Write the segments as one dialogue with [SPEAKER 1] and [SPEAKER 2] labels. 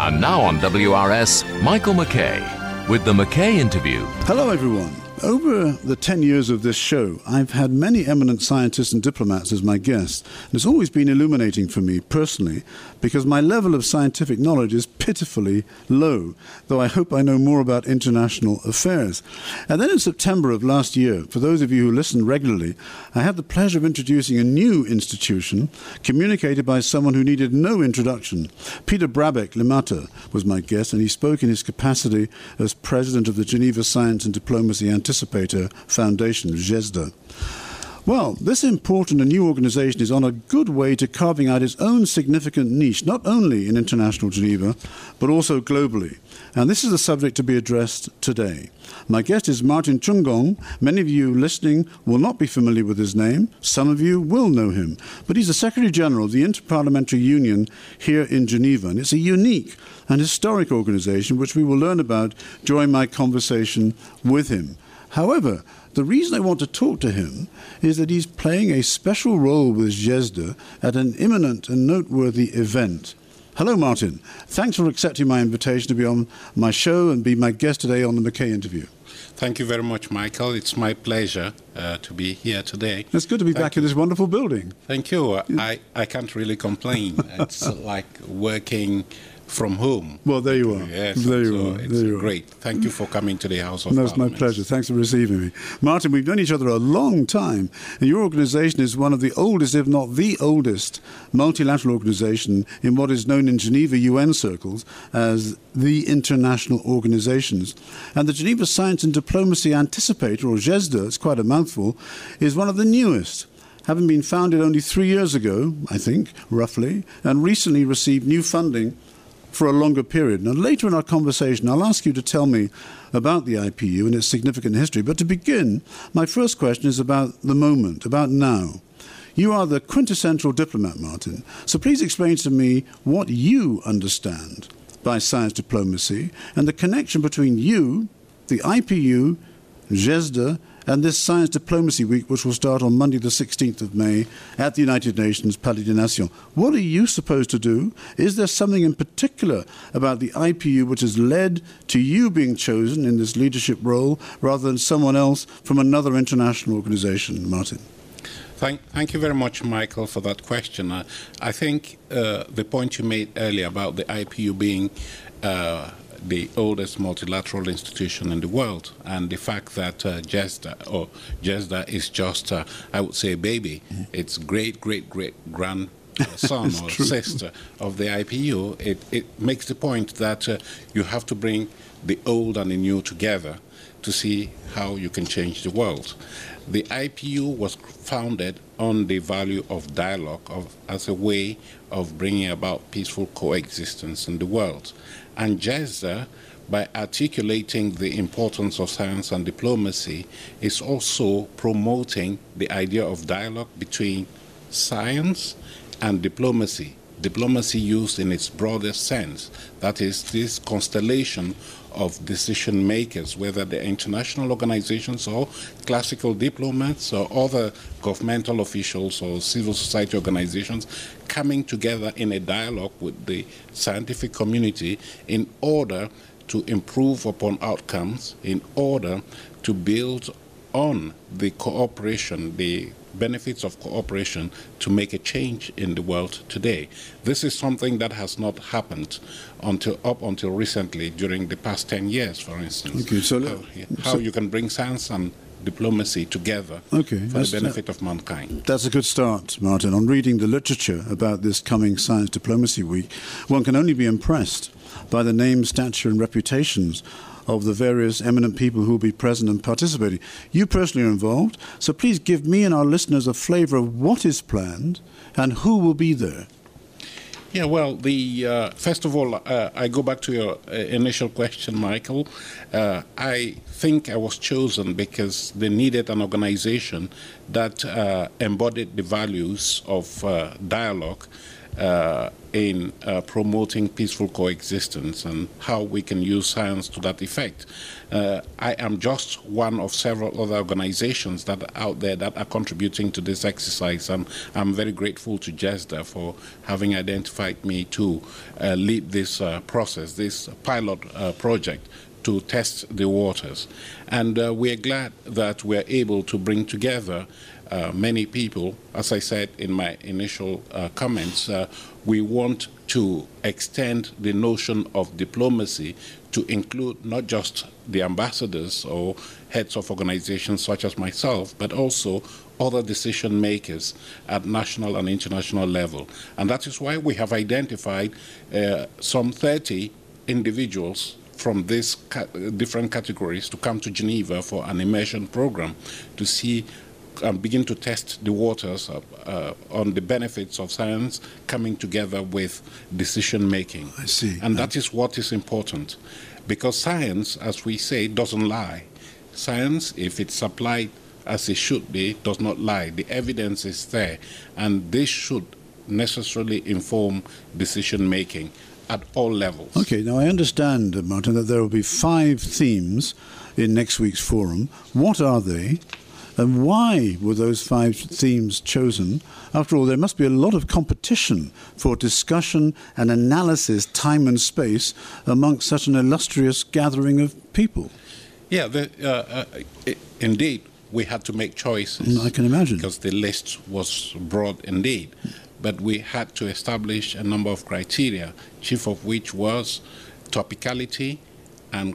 [SPEAKER 1] And now on WRS, Michael McKay with the McKay Interview.
[SPEAKER 2] Hello, everyone. Over the 10 years of this show, I've had many eminent scientists and diplomats as my guests. And it's always been illuminating for me personally because my level of scientific knowledge is pitifully low, though I hope I know more about international affairs. And then in September of last year, for those of you who listen regularly, I had the pleasure of introducing a new institution communicated by someone who needed no introduction. Peter Brabeck Limata was my guest, and he spoke in his capacity as president of the Geneva Science and Diplomacy Anticipator Foundation, GESDA. Well, this important and new organization is on a good way to carving out its own significant niche, not only in international Geneva, but also globally. And this is the subject to be addressed today. My guest is Martin Chungong. Many of you listening will not be familiar with his name. Some of you will know him. But he's the Secretary General of the Interparliamentary Union here in Geneva. And it's a unique and historic organization which we will learn about during my conversation with him. However, the reason I want to talk to him is that he's playing a special role with GESDA at an imminent and noteworthy event. Hello, Martin. Thanks for accepting my invitation to be on my show and be my guest today on the McKay Interview.
[SPEAKER 3] Thank you very much, Michael. It's my pleasure to be here today.
[SPEAKER 2] It's good to be back in this wonderful building.
[SPEAKER 3] Thank you. I can't really complain. It's like working from home.
[SPEAKER 2] Well, there you are.
[SPEAKER 3] Yes,
[SPEAKER 2] there you are.
[SPEAKER 3] It's great. Thank you for coming to the House of
[SPEAKER 2] That's
[SPEAKER 3] Parliament.
[SPEAKER 2] my pleasure. Thanks for receiving me. Martin, we've known each other a long time, and your organization is one of the oldest, if not the oldest, multilateral organization in what is known in Geneva UN circles as the international organizations. And the Geneva Science and Diplomacy Anticipator, or GESDA, it's quite a mouthful, is one of the newest, having been founded only 3 years ago, I think, roughly, and recently received new funding for a longer period. Now, later in our conversation, I'll ask you to tell me about the IPU and its significant history. But to begin, my first question is about the moment, about now. You are the quintessential diplomat, Martin. So please explain to me what you understand by science diplomacy and the connection between you, the IPU, GESDA, and this Science Diplomacy Week, which will start on Monday the 16th of May at the United Nations Palais des Nations. What are you supposed to do? Is there something in particular about the IPU which has led to you being chosen in this leadership role rather than someone else from another international organization, Martin?
[SPEAKER 3] Thank you very much, Michael, for that question. I think the point you made earlier about the IPU being the oldest multilateral institution in the world, and the fact that GESDA is just, I would say, a baby. It's great-great-great-grandson or sister of the IPU. It makes the point that you have to bring the old and the new together to see how you can change the world. The IPU was founded on the value of dialogue as a way of bringing about peaceful coexistence in the world. And GESDA, by articulating the importance of science and diplomacy, is also promoting the idea of dialogue between science and diplomacy. Diplomacy used in its broadest sense, that is, this constellation of decision makers, whether they're international organizations or classical diplomats or other governmental officials or civil society organizations, coming together in a dialogue with the scientific community in order to improve upon outcomes, in order to build on the cooperation, the benefits of cooperation to make a change in the world today. This is something that has not happened up until recently, during the past 10 years, for instance.
[SPEAKER 2] Okay, so
[SPEAKER 3] how you can bring science and diplomacy together for the benefit of mankind.
[SPEAKER 2] That's a good start, Martin. On reading the literature about this coming Science Diplomacy Week, one can only be impressed by the name, stature and reputations of the various eminent people who will be present and participating. You personally are involved, so please give me and our listeners a flavour of what is planned and who will be there.
[SPEAKER 3] Yeah, well, first of all, I go back to your initial question, Michael. I think I was chosen because they needed an organization that embodied the values of dialogue in promoting peaceful coexistence and how we can use science to that effect. I am just one of several other organizations that are out there that are contributing to this exercise. I'm very grateful to JESDA for having identified me to lead this process, this pilot project to test the waters. And we're glad that we're able to bring together many people. As I said in my initial comments, we want to extend the notion of diplomacy to include not just the ambassadors or heads of organizations such as myself, but also other decision makers at national and international level. And that is why we have identified some 30 individuals from these different categories to come to Geneva for an immersion program to see and begin to test the waters on the benefits of science coming together with decision making.
[SPEAKER 2] I see.
[SPEAKER 3] And that is what is important, because science, as we say, doesn't lie. Science, if it's applied as it should be, does not lie. The evidence is there, and this should necessarily inform decision making at all levels.
[SPEAKER 2] Okay, now I understand, Martin, that there will be 5 themes in next week's forum. What are they? And why were those 5 themes chosen? After all, there must be a lot of competition for discussion and analysis, time and space, amongst such an illustrious gathering of people.
[SPEAKER 3] Yeah, indeed, we had to make choices.
[SPEAKER 2] I can imagine.
[SPEAKER 3] Because the list was broad indeed. But we had to establish a number of criteria, chief of which was topicality and,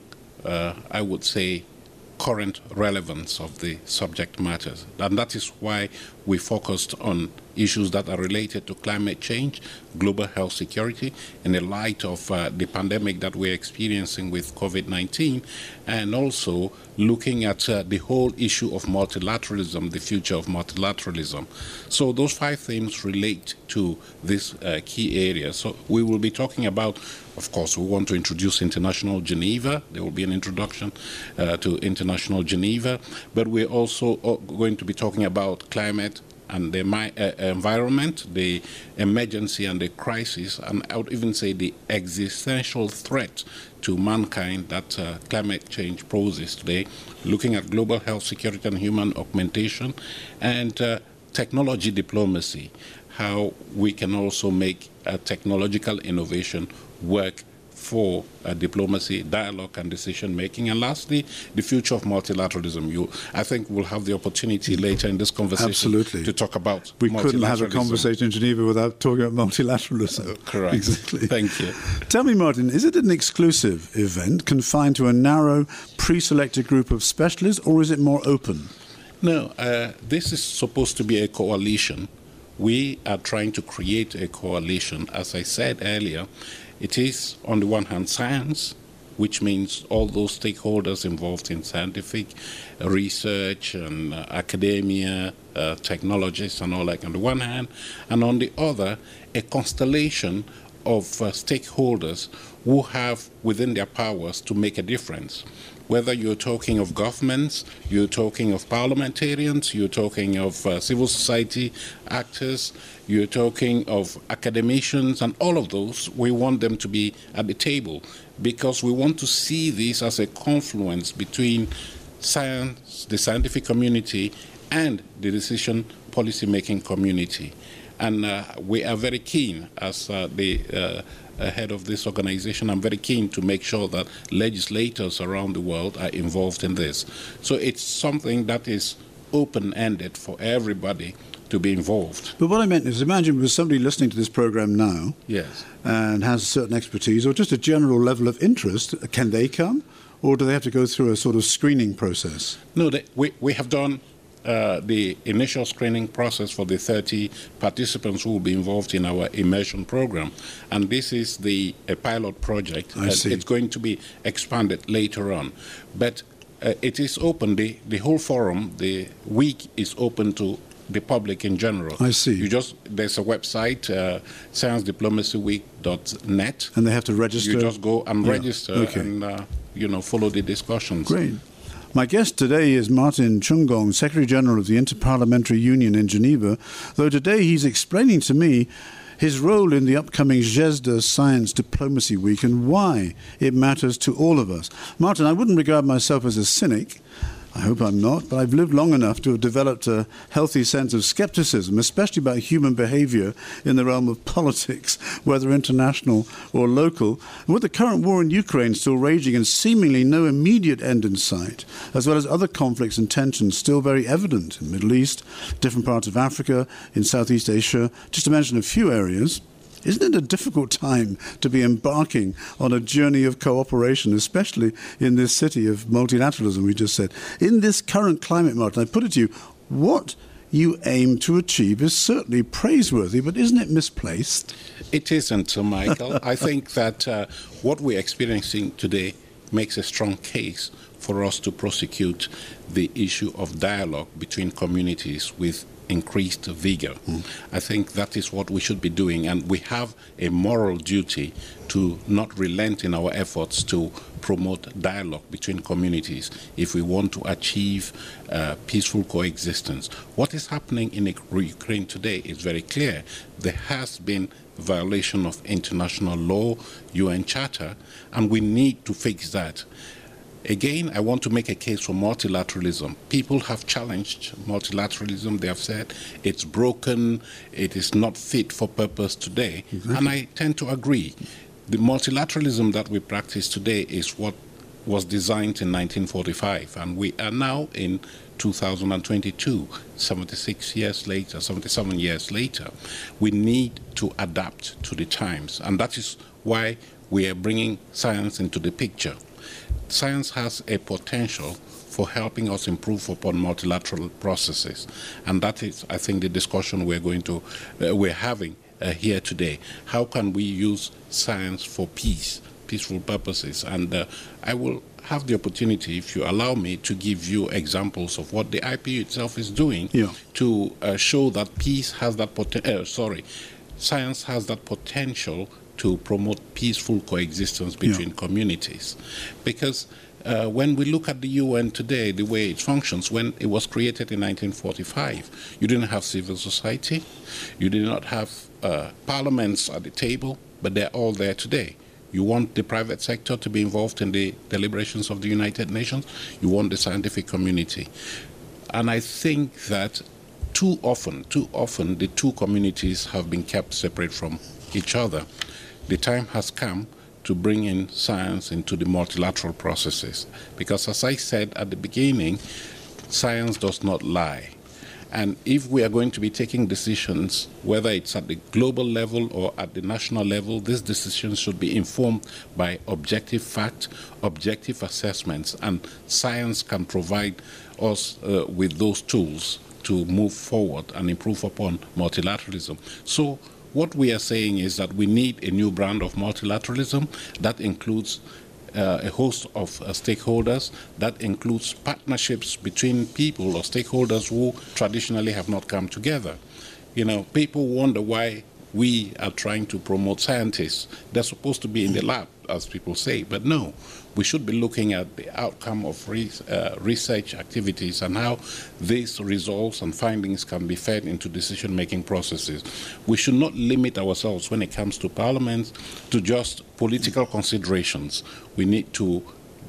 [SPEAKER 3] I would say, current relevance of the subject matters. And that is why we focused on issues that are related to climate change, global health security, in the light of the pandemic that we're experiencing with COVID-19, and also looking at the whole issue of multilateralism, the future of multilateralism. So those 5 themes relate to this key area. So we will be talking about, of course, we want to introduce International Geneva. There will be an introduction to International Geneva, but we're also going to be talking about climate and the environment, the emergency and the crisis, and I would even say the existential threat to mankind that climate change poses today, looking at global health security and human augmentation, and technology diplomacy, how we can also make technological innovation work for diplomacy, dialogue, and decision-making. And lastly, the future of multilateralism. I think we'll have the opportunity later in this conversation to talk about
[SPEAKER 2] We couldn't have a conversation in Geneva without talking about multilateralism.
[SPEAKER 3] Correct.
[SPEAKER 2] Exactly.
[SPEAKER 3] Thank you.
[SPEAKER 2] Tell me, Martin, is it an exclusive event confined to a narrow, pre-selected group of specialists, or is it more open?
[SPEAKER 3] No, this is supposed to be a coalition. We are trying to create a coalition. As I said earlier, it is, on the one hand, science, which means all those stakeholders involved in scientific research and academia, technologists and all that on the one hand, and on the other, a constellation of stakeholders who have within their powers to make a difference. Whether you're talking of governments, you're talking of parliamentarians, you're talking of civil society actors, you're talking of academicians, and all of those, we want them to be at the table because we want to see this as a confluence between science, the scientific community, and the decision policy-making community. And we are very keen, as the head of this organization, I'm very keen to make sure that legislators around the world are involved in this. So it's something that is open-ended for everybody to be involved.
[SPEAKER 2] But what I meant is, imagine there's somebody listening to this program now,
[SPEAKER 3] yes,
[SPEAKER 2] and has a certain expertise or just a general level of interest. Can they come, or do they have to go through a sort of screening process?
[SPEAKER 3] No, we have done the initial screening process for the 30 participants who will be involved in our immersion program. And this is a pilot project.
[SPEAKER 2] I see.
[SPEAKER 3] It's going to be expanded later on. But it is open, the whole forum, the week is open to the public in general.
[SPEAKER 2] I see.
[SPEAKER 3] There's a website, sciencediplomacyweek.net.
[SPEAKER 2] And they have to register?
[SPEAKER 3] You just go and register and follow the discussions.
[SPEAKER 2] Great. My guest today is Martin Chungong, Secretary General of the Interparliamentary Union in Geneva, though today he's explaining to me his role in the upcoming GESDA Science Diplomacy Week and why it matters to all of us. Martin, I wouldn't regard myself as a cynic. I hope I'm not, but I've lived long enough to have developed a healthy sense of skepticism, especially about human behavior in the realm of politics, whether international or local. And with the current war in Ukraine still raging and seemingly no immediate end in sight, as well as other conflicts and tensions still very evident in the Middle East, different parts of Africa, in Southeast Asia, just to mention a few areas, isn't it a difficult time to be embarking on a journey of cooperation, especially in this city of multilateralism, we just said? In this current climate, Martin, I put it to you, what you aim to achieve is certainly praiseworthy, but isn't it misplaced?
[SPEAKER 3] It isn't, Sir Michael. I think that what we're experiencing today makes a strong case for us to prosecute the issue of dialogue between communities with increased vigor. I think that is what we should be doing, and we have a moral duty to not relent in our efforts to promote dialogue between communities if we want to achieve peaceful coexistence. What is happening in Ukraine today is very clear. There has been violation of international law, UN Charter, and we need to fix that. Again, I want to make a case for multilateralism. People have challenged multilateralism. They have said it's broken, it is not fit for purpose today. Exactly. And I tend to agree. The multilateralism that we practice today is what was designed in 1945, and we are now in 2022, 77 years later. We need to adapt to the times, and that is why we are bringing science into the picture. Science has a potential for helping us improve upon multilateral processes, and that is, I think, the discussion we're having here today. How can we use science for peaceful purposes? And I will have the opportunity, if you allow me, to give you examples of what the IPU itself is doing to show that science has that potential to promote peaceful coexistence between communities. Because when we look at the UN today, the way it functions, when it was created in 1945, you didn't have civil society, you did not have parliaments at the table, but they're all there today. You want the private sector to be involved in the deliberations of the United Nations, you want the scientific community. And I think that too often, the two communities have been kept separate from each other. The time has come to bring in science into the multilateral processes. Because as I said at the beginning, science does not lie. And if we are going to be taking decisions, whether it's at the global level or at the national level, these decisions should be informed by objective fact, objective assessments, and science can provide us with those tools to move forward and improve upon multilateralism. So what we are saying is that we need a new brand of multilateralism that includes a host of stakeholders, that includes partnerships between people or stakeholders who traditionally have not come together. You know, people wonder why we are trying to promote scientists. They're supposed to be in the lab, as people say, but no. We should be looking at the outcome of research activities and how these results and findings can be fed into decision-making processes. We should not limit ourselves when it comes to parliaments to just political considerations. We need to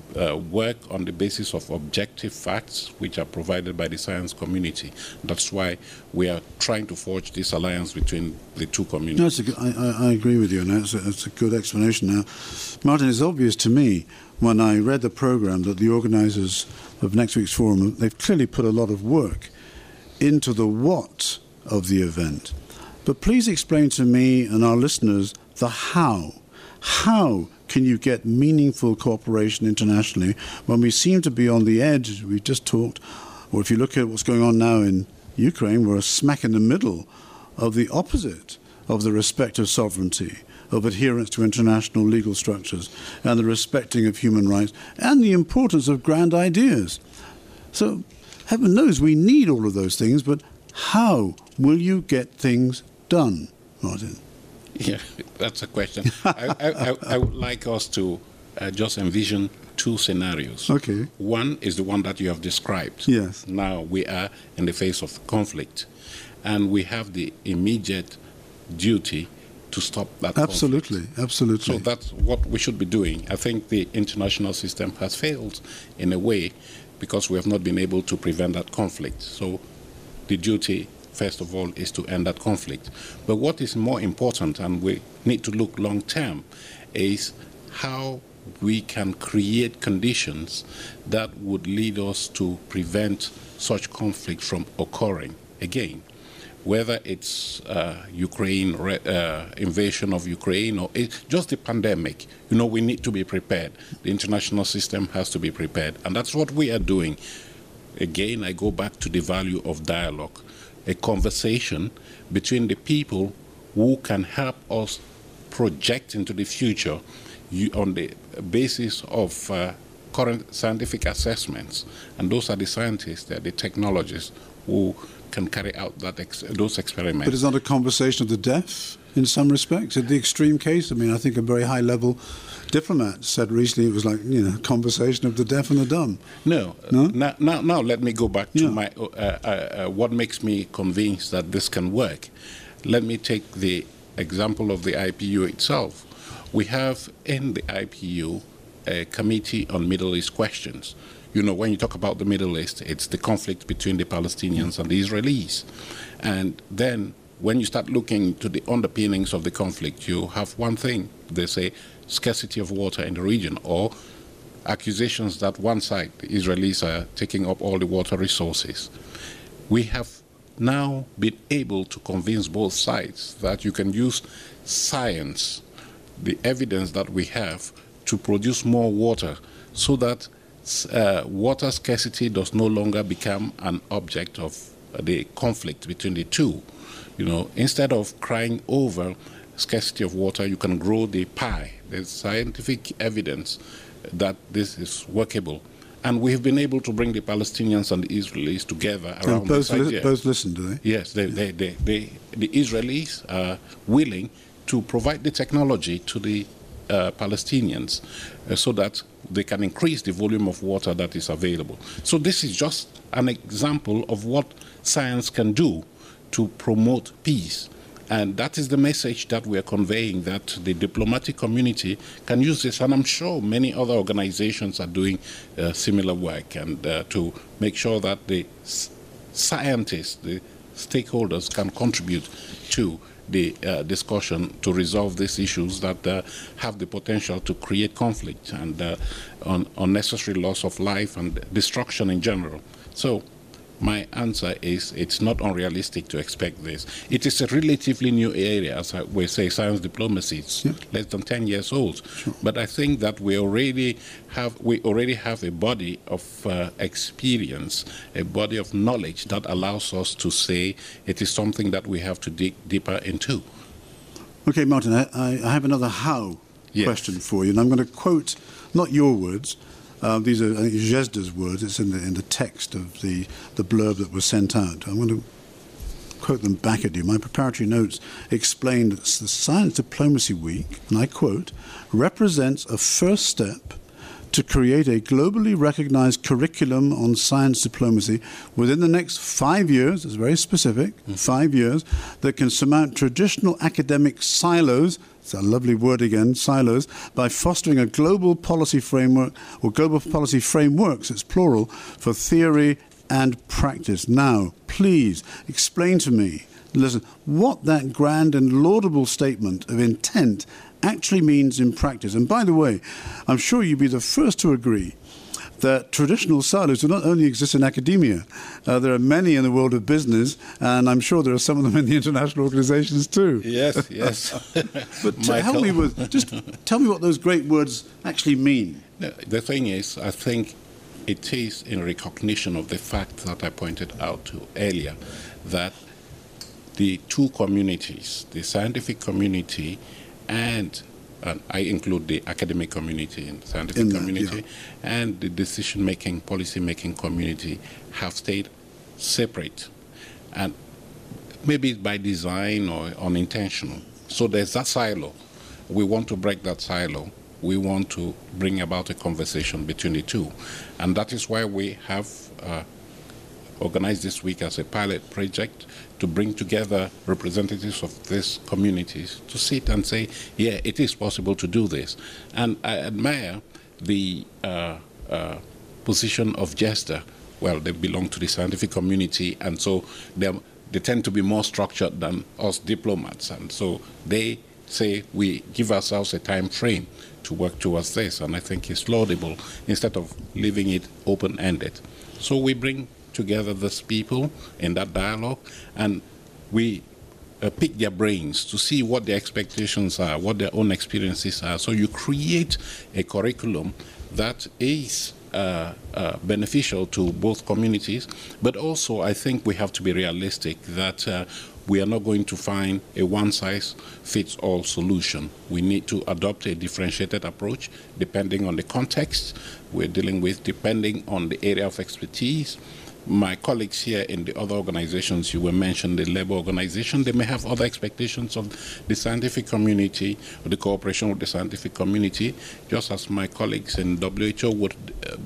[SPEAKER 3] work on the basis of objective facts which are provided by the science community. That's why we are trying to forge this alliance between the two communities.
[SPEAKER 2] No, I agree with you, and that's a good explanation. Now, Martin, it's obvious to me when I read the program that the organisers of next week's forum, they've clearly put a lot of work into the what of the event. But please explain to me and our listeners the how. How can you get meaningful cooperation internationally when we seem to be on the edge, we just talked, or if you look at what's going on now in Ukraine, we're smack in the middle of the opposite of the respect of sovereignty, of adherence to international legal structures, and the respecting of human rights, and the importance of grand ideas. So, heaven knows we need all of those things, but how will you get things done, Martin?
[SPEAKER 3] Yeah, that's a question. I would like us to just envision two scenarios.
[SPEAKER 2] Okay.
[SPEAKER 3] One is the one that you have described.
[SPEAKER 2] Yes.
[SPEAKER 3] Now we are in the face of conflict, and we have the immediate duty to stop that
[SPEAKER 2] Absolutely,
[SPEAKER 3] conflict.
[SPEAKER 2] absolutely.
[SPEAKER 3] So that's what we should be doing. I think the international system has failed in a way because we have not been able to prevent that conflict. So the duty, first of all, is to end that conflict. But what is more important, and we need to look long term, is how we can create conditions that would lead us to prevent such conflict from occurring again. Whether it's Ukraine, invasion of Ukraine, or just the pandemic, we need to be prepared. The international system has to be prepared. And that's what we are doing. Again, I go back to the value of dialogue, a conversation between the people who can help us project into the future on the basis of current scientific assessments. And those are the scientists, they're the technologists who can carry out those experiments.
[SPEAKER 2] But it's not a conversation of the deaf in some respects. In the extreme case, I mean, I think a very high-level diplomat said recently it was like, conversation of the deaf and the dumb.
[SPEAKER 3] No. Now let me go back to my what makes me convinced that this can work. Let me take the example of the IPU itself. We have in the IPU a committee on Middle East questions. When you talk about the Middle East, it's the conflict between the Palestinians and the Israelis. And then when you start looking to the underpinnings of the conflict, you have one thing. They say scarcity of water in the region, or accusations that one side, the Israelis, are taking up all the water resources. We have now been able to convince both sides that you can use science, the evidence that we have, to produce more water so that water scarcity does no longer become an object of the conflict between the two. Instead of crying over scarcity of water, you can grow the pie. There's scientific evidence that this is workable. And we have been able to bring the Palestinians and the Israelis together around this idea.
[SPEAKER 2] Both listen, do they?
[SPEAKER 3] Yes, the Israelis are willing to provide the technology to the Palestinians so that they can increase the volume of water that is available. So this is just an example of what science can do to promote peace. And that is the message that we are conveying, that the diplomatic community can use this. And I'm sure many other organizations are doing similar work, and to make sure that the scientists, the stakeholders, can contribute to the discussion to resolve these issues that have the potential to create conflict and unnecessary loss of life and destruction in general. So my answer is it's not unrealistic to expect this. It is a relatively new area, as we say, science diplomacy. It's less than 10 years old. Sure. But I think that we already have a body of experience, a body of knowledge that allows us to say it is something that we have to dig deeper into.
[SPEAKER 2] Okay, Martin, I have another how question for you, and I'm going to quote not your words. These are Zvezda's words. It's in the text of the blurb that was sent out. I'm going to quote them back at you. My preparatory notes explain that the Science Diplomacy Week, and I quote, represents a first step to create a globally recognized curriculum on science diplomacy within the next 5 years, it's very specific, 5 years, that can surmount traditional academic silos. It's a lovely word again, silos, by fostering a global policy framework, or global policy frameworks, it's plural, for theory and practice. Now, please explain to me, listen, what that grand and laudable statement of intent actually means in practice. And by the way, I'm sure you'd be the first to agree that traditional silos do not only exist in academia. There are many in the world of business, and I'm sure there are some of them in the international organizations too.
[SPEAKER 3] Yes.
[SPEAKER 2] But tell me what those great words actually mean.
[SPEAKER 3] The thing is, I think it is in recognition of the fact that I pointed out to earlier, that the two communities, the scientific community and I include the academic community and scientific community, and the decision-making, policy-making community, have stayed separate, and maybe by design or unintentional. So there's that silo. We want to break that silo. We want to bring about a conversation between the two, and that is why we have organized this week as a pilot project to bring together representatives of these communities to sit and say, yeah, it is possible to do this. And I admire the position of JESDA. Well, they belong to the scientific community, and so they tend to be more structured than us diplomats. And so they say we give ourselves a time frame to work towards this, and I think it's laudable instead of leaving it open-ended. So we bring together these people in that dialogue, and we pick their brains to see what their expectations are, what their own experiences are. So you create a curriculum that is beneficial to both communities, but also I think we have to be realistic that we are not going to find a one-size-fits-all solution. We need to adopt a differentiated approach depending on the context we're dealing with, depending on the area of expertise. My colleagues here in the other organizations, you were mentioned, the labor organization, they may have other expectations of the scientific community, or the cooperation with the scientific community, just as my colleagues in WHO would.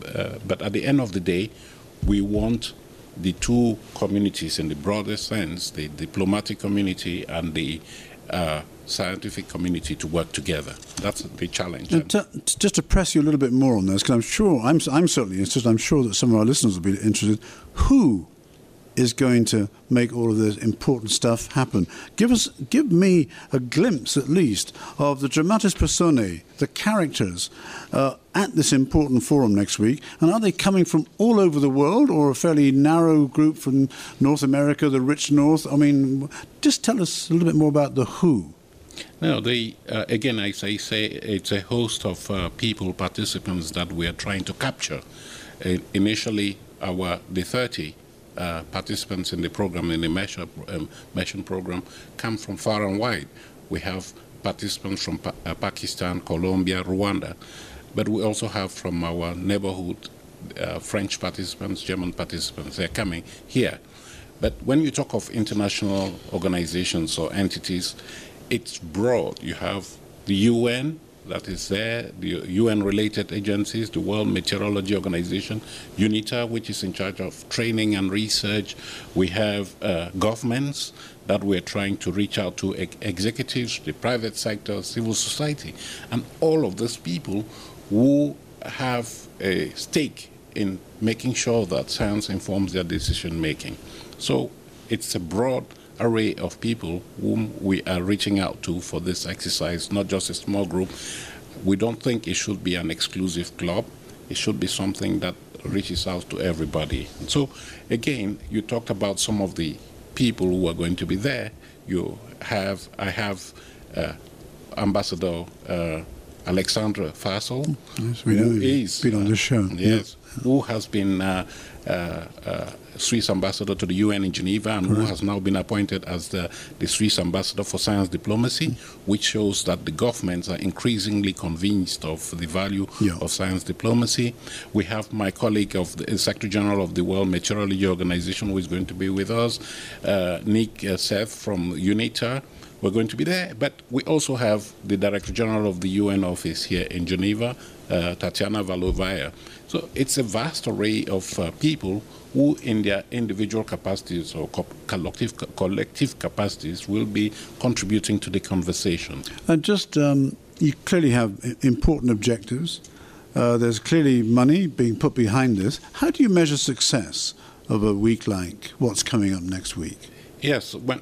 [SPEAKER 3] But at the end of the day, we want the two communities in the broader sense, the diplomatic community and the scientific community, to work together. That's the challenge.
[SPEAKER 2] Just to press you a little bit more on this, because I'm sure, I'm certainly interested, I'm sure that some of our listeners will be interested, who is going to make all of this important stuff happen? Give me a glimpse, at least, of the dramatis personae, the characters at this important forum next week. And are they coming from all over the world, or a fairly narrow group from North America, the rich North? I mean, just tell us a little bit more about the who.
[SPEAKER 3] No, again, as I say, it's a host of people, participants that we are trying to capture. Initially, the 30 participants in the program, in the Mission program, come from far and wide. We have participants from Pakistan, Colombia, Rwanda, but we also have from our neighborhood French participants, German participants. They're coming here. But when you talk of international organizations or entities, it's broad. You have the UN that is there, the UN-related agencies, the World Meteorology Organization, UNITA, which is in charge of training and research. We have governments that we're trying to reach out to, executives, the private sector, civil society, and all of those people who have a stake in making sure that science informs their decision-making. So it's a broad array of people whom we are reaching out to for this exercise, not just a small group. We don't think it should be an exclusive club. It should be something that reaches out to everybody. And so, again, you talked about some of the people who are going to be there. I have Ambassador Alexandra Fassel,
[SPEAKER 2] yes, we know
[SPEAKER 3] who is
[SPEAKER 2] been on the show.
[SPEAKER 3] Yes, who has been Swiss ambassador to the UN in Geneva, and who has now been appointed as the Swiss ambassador for science diplomacy, which shows that the governments are increasingly convinced of the value of science diplomacy. We have my colleague of the Secretary General of the World Meteorology Organization, who is going to be with us, Nick Seth from UNITA. We're going to be there, but we also have the Director General of the UN office here in Geneva, Tatiana Valovaya. So it's a vast array of people who, in their individual capacities or collective capacities, will be contributing to the conversation.
[SPEAKER 2] And just, you clearly have important objectives. There's clearly money being put behind this. How do you measure success of a week like what's coming up next week?
[SPEAKER 3] Yes, when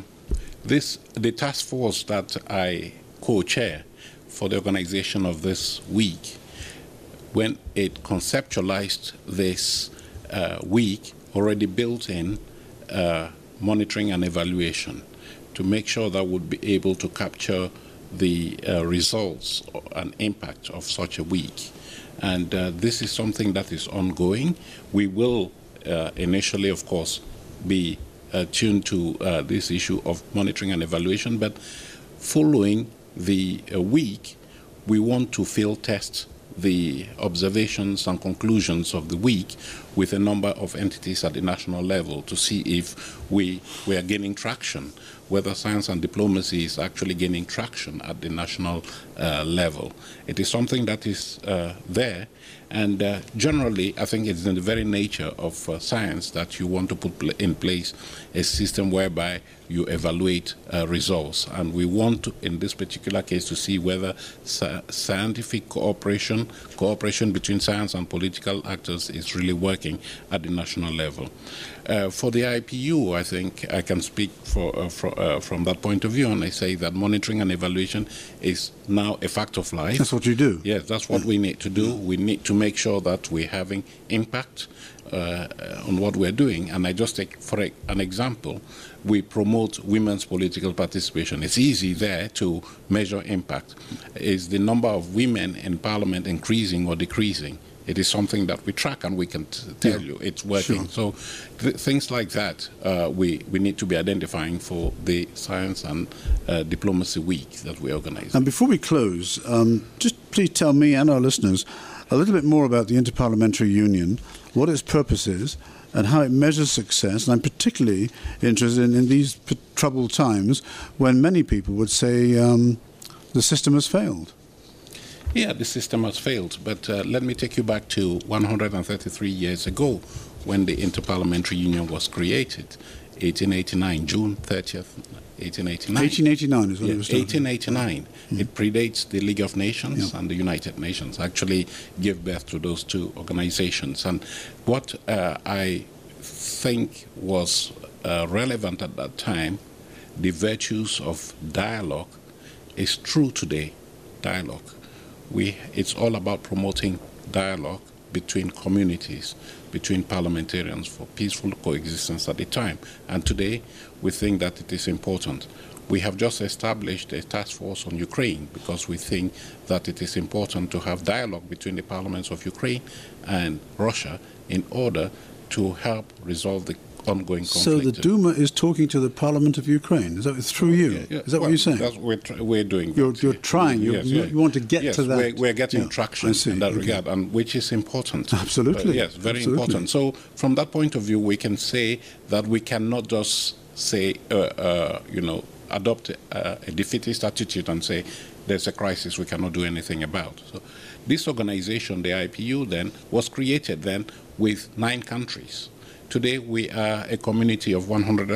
[SPEAKER 3] the task force that I co-chair for the organization of this week, when it conceptualized this week, already built in monitoring and evaluation to make sure that we'd be able to capture the results and impact of such a week. And this is something that is ongoing. We will initially, of course, be tuned to this issue of monitoring and evaluation, but following the week, we want to field test the observations and conclusions of the week with a number of entities at the national level to see if we are gaining traction, whether science and diplomacy is actually gaining traction at the national level. It is something that is there, and generally I think it's in the very nature of science that you want to put in place a system whereby you evaluate results, and we want to, in this particular case, to see whether scientific cooperation between science and political actors is really working at the national level. For the IPU, I think I can speak from that point of view, and I say that monitoring and evaluation is now a fact of life.
[SPEAKER 2] That's what you do.
[SPEAKER 3] Yes, that's what we need to do. We need to make sure that we're having impact on what we're doing. And I just take, for an example, we promote women's political participation. It's easy there to measure impact. Is the number of women in parliament increasing or decreasing? It is something that we track, and we can tell you it's working.
[SPEAKER 2] Sure.
[SPEAKER 3] So things like that we need to be identifying for the Science and Diplomacy Week that we organize.
[SPEAKER 2] And before we close, just please tell me and our listeners a little bit more about the Interparliamentary Union, what its purpose is, and how it measures success. And I'm particularly interested in these troubled times when many people would say the system has failed.
[SPEAKER 3] Yeah, the system has failed, but let me take you back to 133 years ago when the Interparliamentary Union was created, 1889, June 30th, 1889.
[SPEAKER 2] 1889 is when it was started.
[SPEAKER 3] 1889. It predates the League of Nations and the United Nations, actually gave birth to those two organizations. And what I think was relevant at that time, the virtues of dialogue, is true today, dialogue. It's all about promoting dialogue between communities, between parliamentarians for peaceful coexistence at the time. And today, we think that it is important. We have just established a task force on Ukraine because we think that it is important to have dialogue between the parliaments of Ukraine and Russia in order to help resolve the ongoing conflict.
[SPEAKER 2] So the Duma is talking to the Parliament of Ukraine. Is that through you?
[SPEAKER 3] Yeah.
[SPEAKER 2] Is that what you're saying?
[SPEAKER 3] That's we're doing.
[SPEAKER 2] You're trying. You want to get to that.
[SPEAKER 3] We're getting traction in that regard, and which is important.
[SPEAKER 2] Absolutely.
[SPEAKER 3] Yes, very important. So from that point of view, we can say that we cannot just say, adopt a defeatist attitude and say there's a crisis we cannot do anything about. So this organization, the IPU, then was created then with 9 countries. Today we are a community of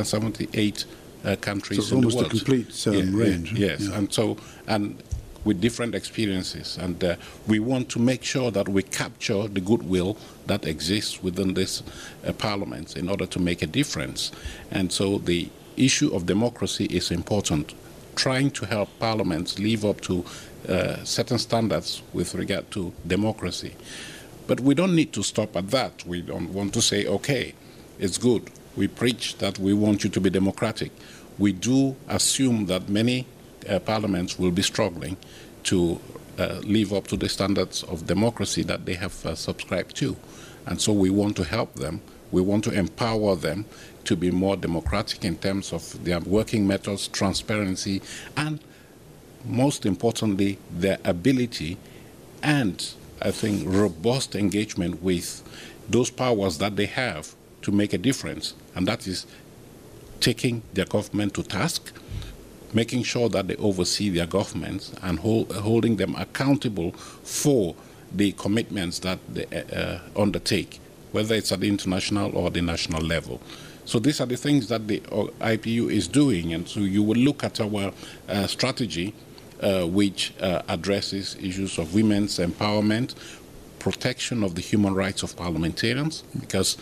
[SPEAKER 3] 178 countries in the world.
[SPEAKER 2] So almost a complete range.
[SPEAKER 3] Yes, yeah. and with different experiences, and we want to make sure that we capture the goodwill that exists within this parliament in order to make a difference. And so the issue of democracy is important, trying to help parliaments live up to certain standards with regard to democracy. But we don't need to stop at that. We don't want to say, okay, it's good. We preach that we want you to be democratic. We do assume that many parliaments will be struggling to live up to the standards of democracy that they have subscribed to. And so we want to help them. We want to empower them to be more democratic in terms of their working methods, transparency, and most importantly, their ability and, I think, robust engagement with those powers that they have to make a difference. And that is taking their government to task, making sure that they oversee their governments and holding them accountable for the commitments that they undertake, whether it's at the international or the national level. So these are the things that the IPU is doing. And so you will look at our strategy, which addresses issues of women's empowerment, protection of the human rights of parliamentarians, because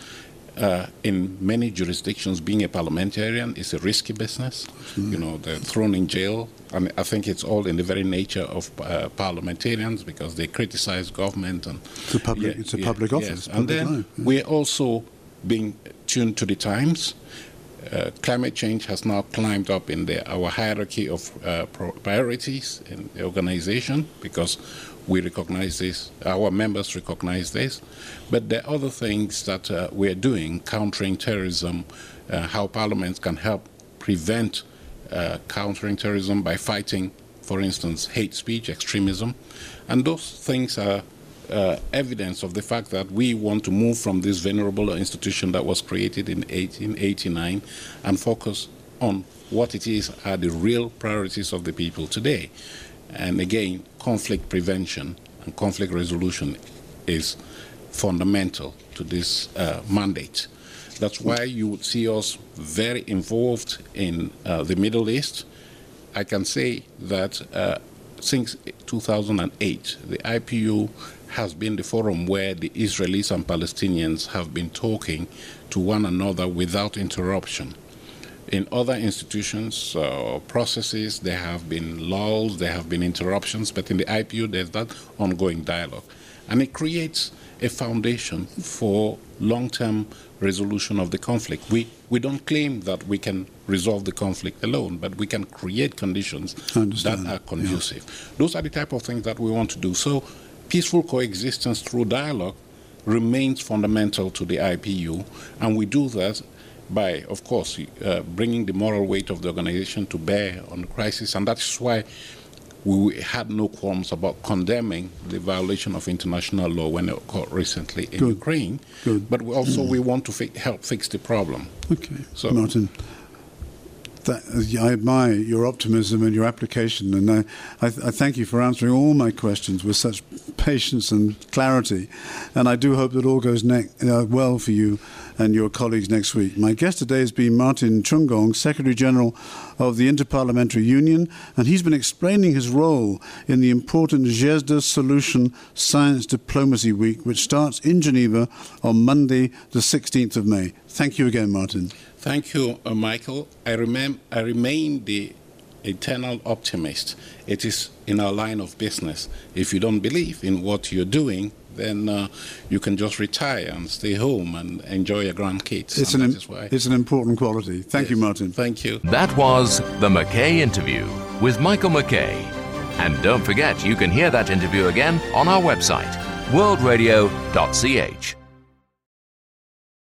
[SPEAKER 3] in many jurisdictions, being a parliamentarian is a risky business. You know, they're thrown in jail. And I think it's all in the very nature of parliamentarians because they criticize government. And
[SPEAKER 2] it's a public office.
[SPEAKER 3] Yes. And then we're also being tuned to the times. Climate change has now climbed up in our hierarchy of priorities in the organization because we recognize this, our members recognize this. But there are other things that we're doing, countering terrorism, how parliaments can help prevent countering terrorism by fighting, for instance, hate speech, extremism. And those things are evidence of the fact that we want to move from this venerable institution that was created in 1889 and focus on what it is are the real priorities of the people today. And again, conflict prevention and conflict resolution is fundamental to this mandate. That's why you would see us very involved in the Middle East. I can say that since 2008, the IPU has been the forum where the Israelis and Palestinians have been talking to one another without interruption. In other institutions or processes, there have been lulls, there have been interruptions, but in the IPU, there's that ongoing dialogue. And it creates a foundation for long-term resolution of the conflict. We don't claim that we can resolve the conflict alone, but we can create conditions that are conducive. Yeah. Those are the type of things that we want to do. So peaceful coexistence through dialogue remains fundamental to the IPU, and we do that by, of course, bringing the moral weight of the organization to bear on the crisis, and that's why we had no qualms about condemning the violation of international law when it occurred recently in Ukraine.
[SPEAKER 2] Good.
[SPEAKER 3] But we want to help fix the problem.
[SPEAKER 2] Okay, so, Martin, I admire your optimism and your application, and I thank you for answering all my questions with such patience and clarity, and I do hope that all goes well for you and your colleagues next week. My guest today has been Martin Chungong, Secretary General of the Interparliamentary Union, and he's been explaining his role in the important GESDA Solution Science Diplomacy Week, which starts in Geneva on Monday, the 16th of May. Thank you again, Martin.
[SPEAKER 3] Thank you, Michael. I remain the eternal optimist. It is in our line of business. If you don't believe in what you're doing, then you can just retire and stay home and enjoy your grandkids.
[SPEAKER 2] It's an important quality. Thank you, Martin.
[SPEAKER 3] Thank you.
[SPEAKER 1] That was the McKay Interview with Michael McKay. And don't forget, you can hear that interview again on our website, worldradio.ch.